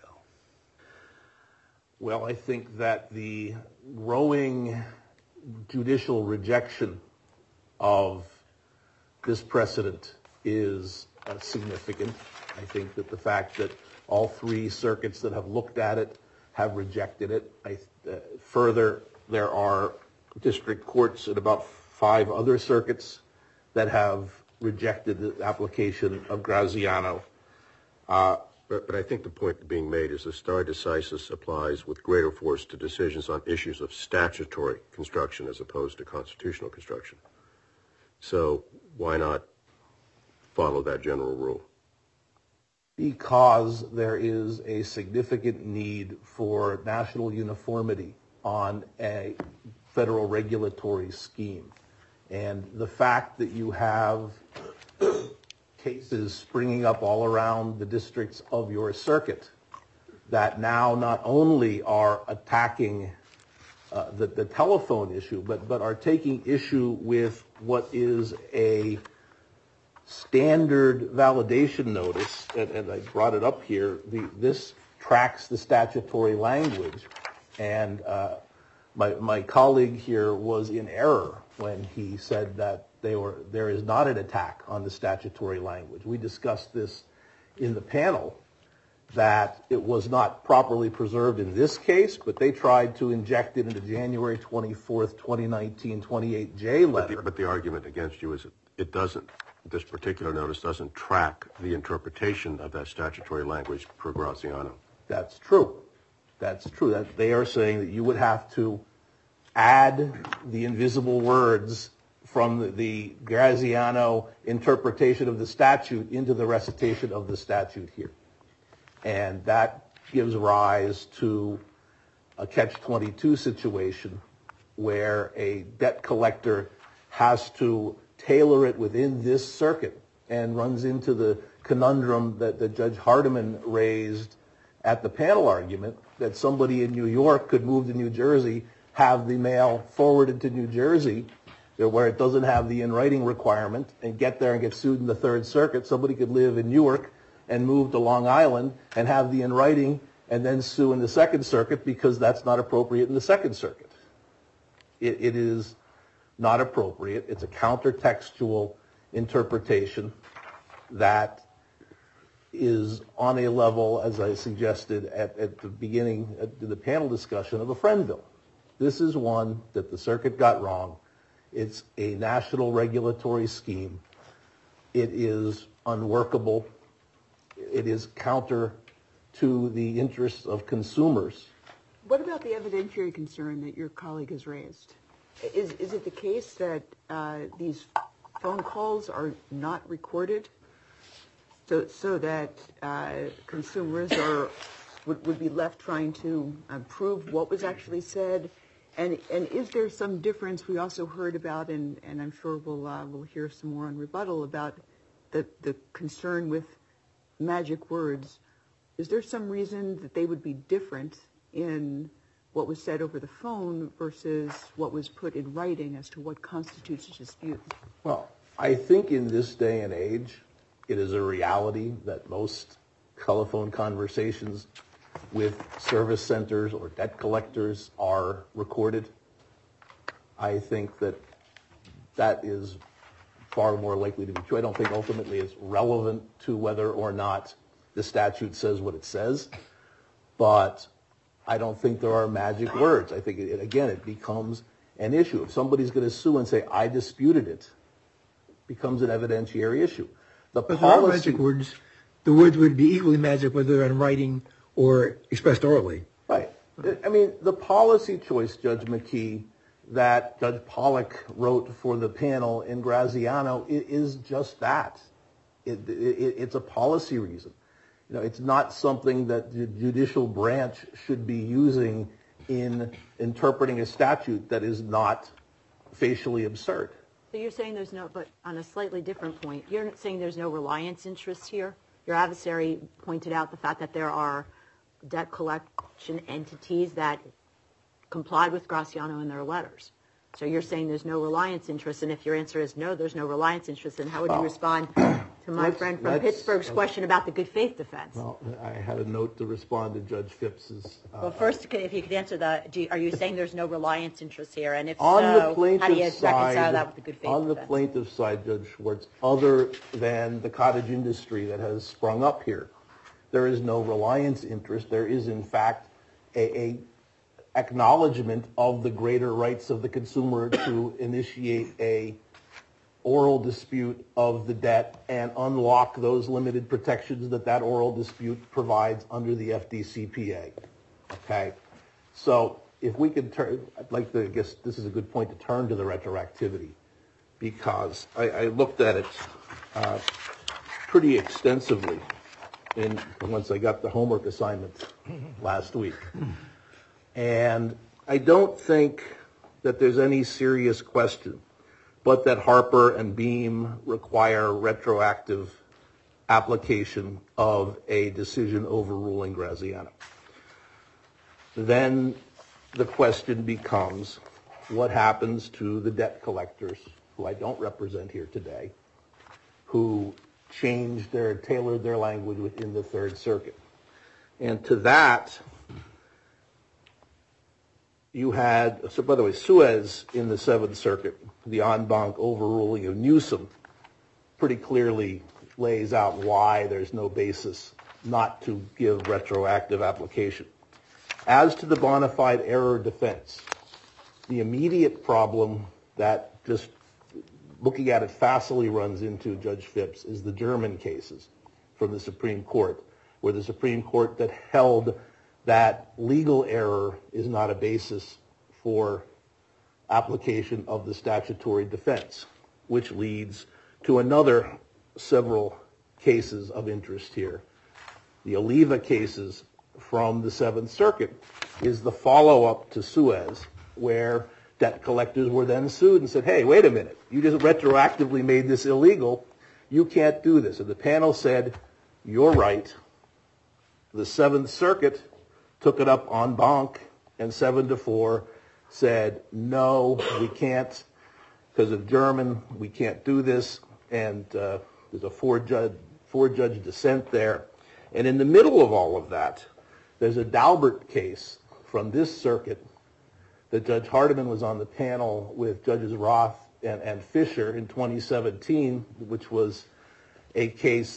Well, I think that the growing judicial rejection of this precedent is uh, significant. I think that the fact that all three circuits that have looked at it have rejected it. I, uh, further, there are district courts in about five other circuits that have rejected the application of Graziano. Uh, but, but I think the point being made is the stare decisis applies with greater force to decisions on issues of statutory construction as opposed to constitutional construction. So why not follow that general rule? Because there is a significant need for national uniformity on a federal regulatory scheme. And the fact that you have cases springing up all around the districts of your circuit that now not only are attacking uh, the, the telephone issue, but, but are taking issue with what is a standard validation notice, and, and I brought it up here, the, this tracks the statutory language. And uh, my, my colleague here was in error when he said that they were there is not an attack on the statutory language. We discussed this in the panel, that it was not properly preserved in this case, but they tried to inject it into January twenty-fourth, twenty nineteen, twenty-eight J letter. But the, but the argument against you is it, it doesn't, this particular notice doesn't track the interpretation of that statutory language per Graziano. That's true. That's true. That they are saying that you would have to add the invisible words from the, the Graziano interpretation of the statute into the recitation of the statute here. And that gives rise to a catch twenty-two situation where a debt collector has to tailor it within this circuit and runs into the conundrum that, that Judge Hardiman raised at the panel argument, that somebody in New York could move to New Jersey, have the mail forwarded to New Jersey, where it doesn't have the in-writing requirement, and get there and get sued in the Third Circuit. Somebody could live in Newark and move to Long Island and have the in-writing and then sue in the Second Circuit because that's not appropriate in the Second Circuit. It, it is not appropriate. It's a countertextual interpretation that is on a level, as I suggested at, at the beginning of the panel discussion, of a friend bill. This is one that the circuit got wrong. It's a national regulatory scheme. It is unworkable. It is counter to the interests of consumers. What about the evidentiary concern that your colleague has raised? Is is it the case that uh, these phone calls are not recorded, so so that uh, consumers are would, would be left trying to uh, prove what was actually said? And and is there some difference? We also heard about, and, and I'm sure we'll uh, we'll hear some more on rebuttal about the the concern with magic words. Is there some reason that they would be different in what was said over the phone versus what was put in writing as to what constitutes a dispute? Well, I think in this day and age, it is a reality that most telephone conversations with service centers or debt collectors are recorded. I think that that is far more likely to be true. I don't think ultimately it's relevant to whether or not the statute says what it says, but I don't think there are magic words. I think, it, again, it becomes an issue. If somebody's going to sue and say, I disputed it, it becomes an evidentiary issue. The but policy, there are magic words. The words would be equally magic whether they're in writing or expressed orally. Right. I mean, the policy choice, Judge McKee, that Judge Pollack wrote for the panel in Graziano is just that. It, it, it's a policy reason. You know, it's not something that the judicial branch should be using in interpreting a statute that is not facially absurd. So you're saying there's no, but on a slightly different point, you're saying there's no reliance interest here? Your adversary pointed out the fact that there are debt collection entities that complied with Graziano in their letters. So you're saying there's no reliance interest, and if your answer is no, there's no reliance interest, then how would you respond to my friend from Pittsburgh's question about the good faith defense? Well, I had a note to respond to Judge Phipps's. Uh, well, first, if you could answer that, do you, are you saying there's no reliance interest here? And if on so, the how do you reconcile side, that with the good faith on defense? On the plaintiff's side, Judge Schwartz, other than the cottage industry that has sprung up here, there is no reliance interest. There is, in fact, a, a acknowledgement of the greater rights of the consumer to initiate a oral dispute of the debt and unlock those limited protections that that oral dispute provides under the F D C P A. Okay, so if we could turn, I'd like to, I guess this is a good point to turn to the retroactivity, because I, I looked at it uh, pretty extensively in, once I got the homework assignment last week. And I don't think that there's any serious question but that Harper and Beam require retroactive application of a decision overruling Graziano. Then the question becomes, what happens to the debt collectors, who I don't represent here today, who changed their, tailored their language within the Third Circuit? And to that, you had, so by the way, Suez in the Seventh Circuit, the en banc overruling of Newsom, pretty clearly lays out why there's no basis not to give retroactive application. As to the bona fide error defense, the immediate problem that just looking at it facilely runs into, Judge Phipps, is the German cases from the Supreme Court, where the Supreme Court that held that legal error is not a basis for application of the statutory defense, which leads to another several cases of interest here. The Oliva cases from the Seventh Circuit is the follow-up to Suez, where debt collectors were then sued and said, hey, wait a minute, you just retroactively made this illegal. You can't do this. And the panel said, you're right. The Seventh Circuit took it up en banc, and seven to four said, no, we can't, because of German, we can't do this. And uh, there's a four-judge four-judge dissent there. And in the middle of all of that, there's a Daubert case from this circuit that Judge Hardiman was on the panel with Judges Roth and, and Fisher in twenty seventeen, which was a case that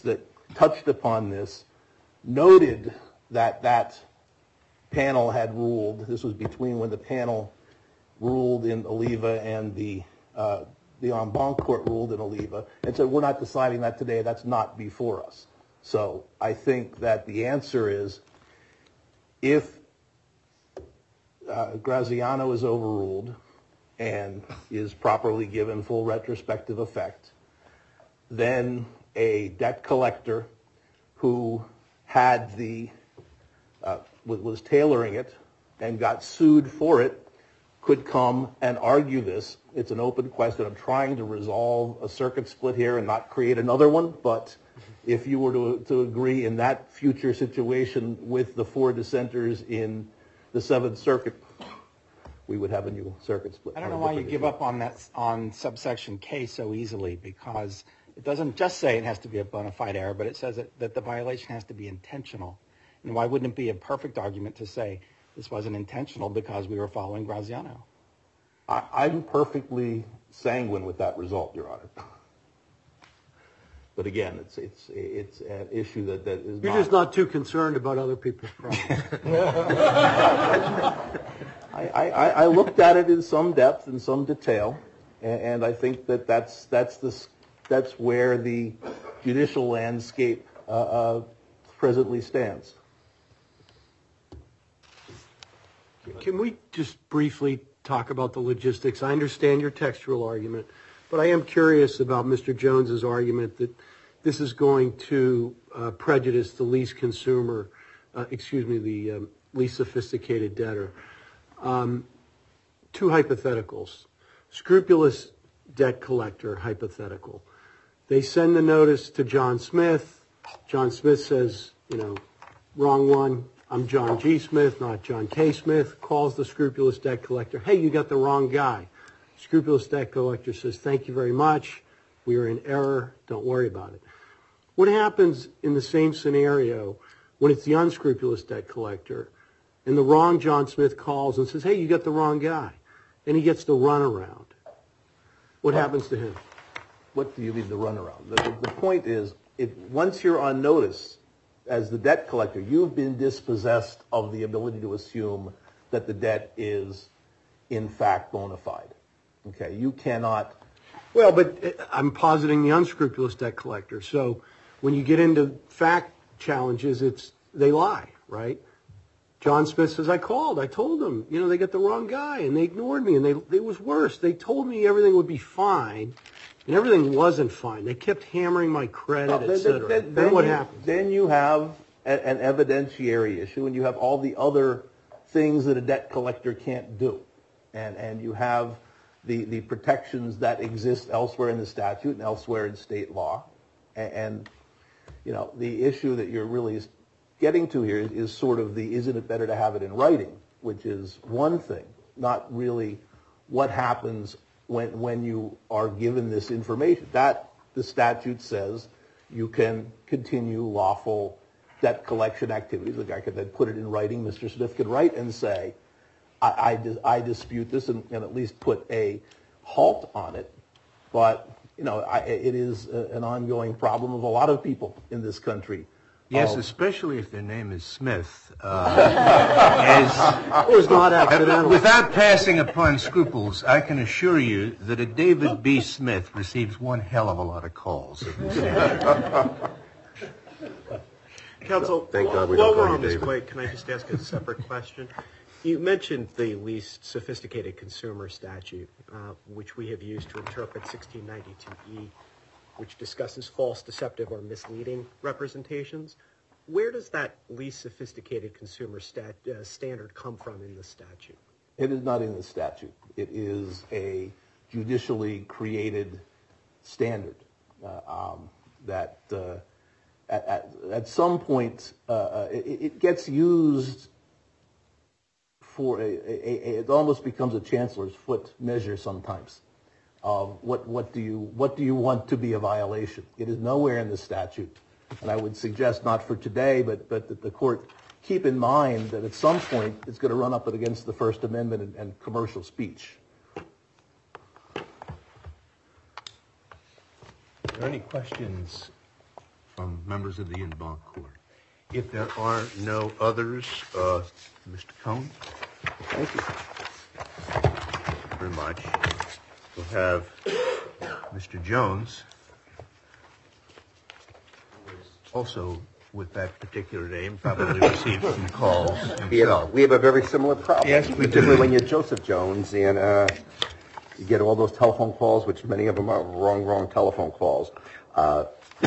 touched upon this, noted that that panel had ruled. This was between when the panel ruled in Oliva and the uh, the en banc court ruled in Oliva, and said, we're not deciding that today. That's not before us. So I think that the answer is, if uh, Graziano is overruled and is properly given full retrospective effect, then a debt collector who had the uh, was tailoring it and got sued for it could come and argue this. It's an open question. I'm trying to resolve a circuit split here and not create another one, but if you were to, to agree in that future situation with the four dissenters in the Seventh Circuit, we would have a new circuit split. I don't know why you give up on that on subsection K so easily, because it doesn't just say it has to be a bona fide error, but it says that, that the violation has to be intentional. And why wouldn't it be a perfect argument to say this wasn't intentional because we were following Graziano? I, I'm perfectly sanguine with that result, Your Honor. But again, it's it's it's an issue that, that is You're not... just not too concerned about other people's problems. I, I, I looked at it in some depth, in some detail, and, and I think that that's that's the that's where the judicial landscape uh, uh, presently stands. Can we just briefly talk about the logistics? I understand your textual argument, but I am curious about Mister Jones's argument that this is going to uh, prejudice the least consumer, uh, excuse me, the um, least sophisticated debtor. Um, two hypotheticals. Scrupulous debt collector hypothetical. They send the notice to John Smith. John Smith says, you know, wrong one. I'm John G. Smith, not John K. Smith. Calls the scrupulous debt collector. Hey, you got the wrong guy. Scrupulous debt collector says, thank you very much. We are in error. Don't worry about it. What happens in the same scenario when it's the unscrupulous debt collector and the wrong John Smith calls and says, hey, you got the wrong guy, and he gets the runaround? What well, happens to him? What do you mean the runaround? The, the, the point is, if once you're on notice as the debt collector, you've been dispossessed of the ability to assume that the debt is in fact bona fide. Okay, you cannot. Well, but I'm positing the unscrupulous debt collector. So when you get into fact challenges, it's they lie, right? John Smith says, I called, I told them, you know, they got the wrong guy, and they ignored me, and they it was worse. They told me everything would be fine, and everything wasn't fine. They kept hammering my credit, well, et cetera. Then, then, then what you, happens? Then you have a, an evidentiary issue, and you have all the other things that a debt collector can't do. And and you have the, the protections that exist elsewhere in the statute and elsewhere in state law. And, and you know, the issue that you're really getting to here is, is sort of the, isn't it better to have it in writing, which is one thing, not really what happens when when you are given this information. That the statute says you can continue lawful debt collection activities. The guy could then put it in writing. Mister Smith could write and say, I, I, I dispute this, and, and at least put a halt on it. But, you know, I, it is a, an ongoing problem of a lot of people in this country. Yes, um, especially if their name is Smith. Uh, as, it was not accidental. Without passing upon scruples, I can assure you that a David B. Smith receives one hell of a lot of calls. Counsel, Thank God we while don't we're call on you this David. point, can I just ask a separate question? You mentioned the least sophisticated consumer statute, uh, which we have used to interpret sixteen ninety-two E, which discusses false, deceptive, or misleading representations. Where does that least sophisticated consumer stat, uh, standard come from in the statute? It is not in the statute. It is a judicially created standard uh, um, that uh, at, at, at some point uh, it, it gets used for a, a, a, it almost becomes a chancellor's foot measure sometimes. Of what what do you what do you want to be a violation? It is nowhere in the statute, and I would suggest not for today, but but that the court keep in mind that at some point it's going to run up against the First Amendment and, and commercial speech. Are there any questions from members of the en banc court? If there are no others, uh, Mister Cohn? Thank you. Very much. We'll have Mister Jones, also with that particular name, probably received some calls himself. You know, we have a very similar problem. Yes, we do. Particularly when you're Joseph Jones and uh, you get all those telephone calls, which many of them are wrong, wrong telephone calls. Uh,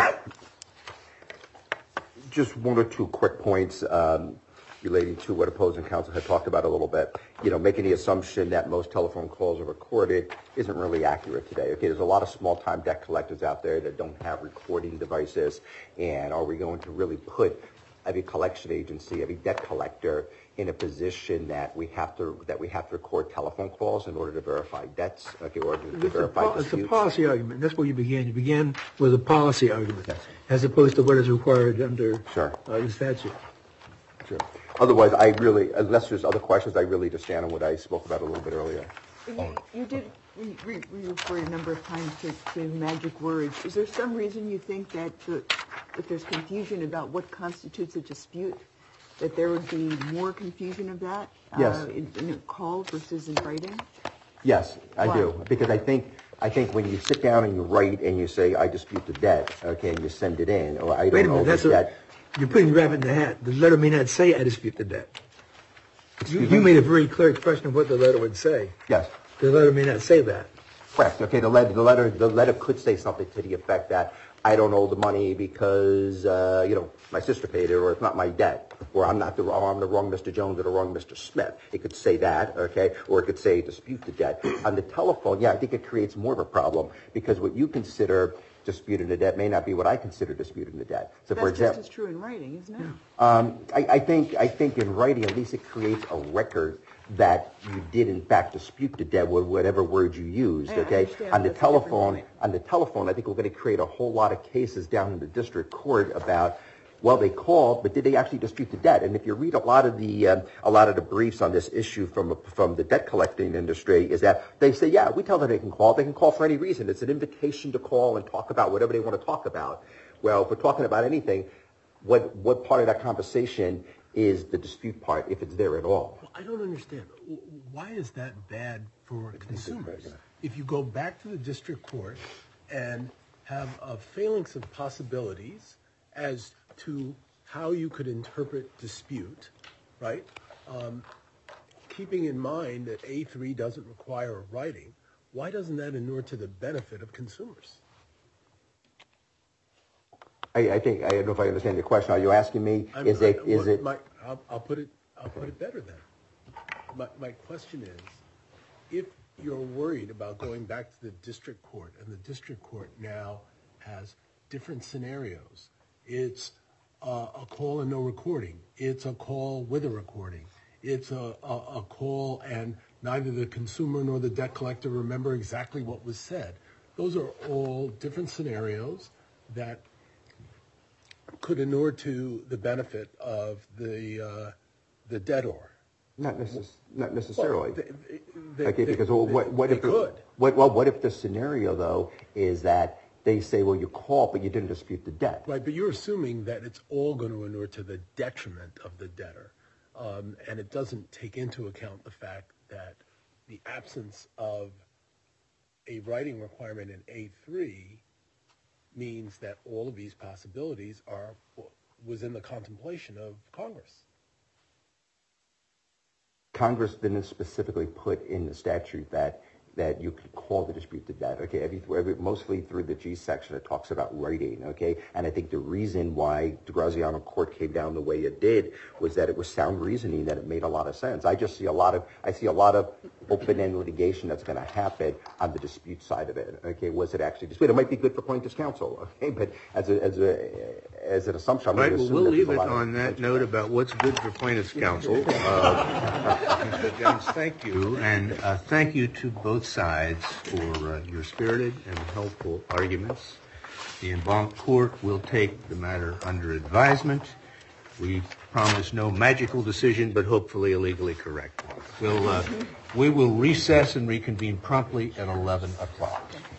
just one or two quick points um, relating to what opposing counsel had talked about a little bit. You know, making the assumption that most telephone calls are recorded isn't really accurate today. Okay, there's a lot of small-time debt collectors out there that don't have recording devices, and are we going to really put every collection agency, every debt collector, in a position that we have to that we have to record telephone calls in order to verify debts, okay, or to, to It's a, verify po- it's a disputes? policy argument. That's where you began. You began with a policy argument, Yes. as opposed to what is required under Sure. uh, the statute. Sure. Otherwise, I really, unless there's other questions, I really just stand on what I spoke about a little bit earlier. You, you did re- re- refer a number of times to, to magic words. Is there some reason you think that the, if there's confusion about what constitutes a dispute, that there would be more confusion of that Yes. uh, in, in a call versus in writing? Yes, I Why? do, because I think I think when you sit down and you write and you say I dispute the debt, okay, and you send it in, or I Wait a don't minute. owe That's the a, debt. you're putting the rabbit in the hat. The letter may not say I dispute the debt. You, Excuse you me? made a very clear expression of what the letter would say. Yes. The letter may not say that. Correct. Okay. The letter, the letter, the letter could say something to the effect that I don't owe the money because uh, you know my sister paid it, or it's not my debt, or I'm not the wrong, I'm the wrong Mister Jones or the wrong Mister Smith. It could say that, okay, or it could say dispute the debt. On the telephone, yeah, I think it creates more of a problem because what you consider disputing the debt may not be what I consider disputing the debt. So, That's for example, just as true in writing, isn't it? Um, I, I think I think in writing, at least it creates a record that you did in fact dispute the debt with whatever word you used. I Okay, understand, on the that's a different telephone, point. on the telephone, I think we're going to create a whole lot of cases down in the district court about, well, they called, but did they actually dispute the debt? And if you read a lot of the uh, a lot of the briefs on this issue from from the debt collecting industry, is that they say, yeah, we tell them they can call. They can call for any reason. It's an invitation to call and talk about whatever they want to talk about. Well, if we're talking about anything, what what part of that conversation is the dispute part, if it's there at all? Well, I don't understand. W- Why is that bad for consumers? If you go back to the district court and have a phalanx of possibilities as to how you could interpret dispute, right? Um, keeping in mind that A three doesn't require a writing, why doesn't that inure to the benefit of consumers? I, I think I don't know if I understand your question. Are you asking me? I'm- Is it I- is what- it? My, I'll, I'll put it. I'll put it better then. My my question is, if you're worried about going back to the district court, and the district court now has different scenarios, it's uh, a call and no recording. It's a call with a recording. It's a, a, a call and neither the consumer nor the debt collector remember exactly what was said. Those are all different scenarios that could inure to the benefit of the uh, the debtor. Not, necess- not necessarily. Well, they- they- okay, they- because well, what, what they if could. What, well, what if the scenario though is that they say, well, you called, but you didn't dispute the debt. Right, but you're assuming that it's all going to inure to the detriment of the debtor, um, and it doesn't take into account the fact that the absence of a writing requirement in A three means that all of these possibilities are was in the contemplation of Congress. Congress didn't specifically put in the statute that that you could call to dispute the debt. Okay, every, every, mostly through the G section, it talks about writing. Okay, and I think the reason why the Graziano court came down the way it did was that it was sound reasoning, that it made a lot of sense. I just see a lot of I see a lot of open-end litigation that's going to happen on the dispute side of it. Okay, was it actually disputed? It might be good for plaintiff's counsel. Okay, but as a as a as an assumption, I'm Right, going to well, assume we'll that leave there's a it lot of- on that note about what's good for plaintiff's counsel. Uh, Mister Jones, thank you, and uh, thank you to both sides for uh, your spirited and helpful arguments. The en banc court will take the matter under advisement. We promise no magical decision, but hopefully a legally correct one. We'll, uh, we will recess and reconvene promptly at eleven o'clock.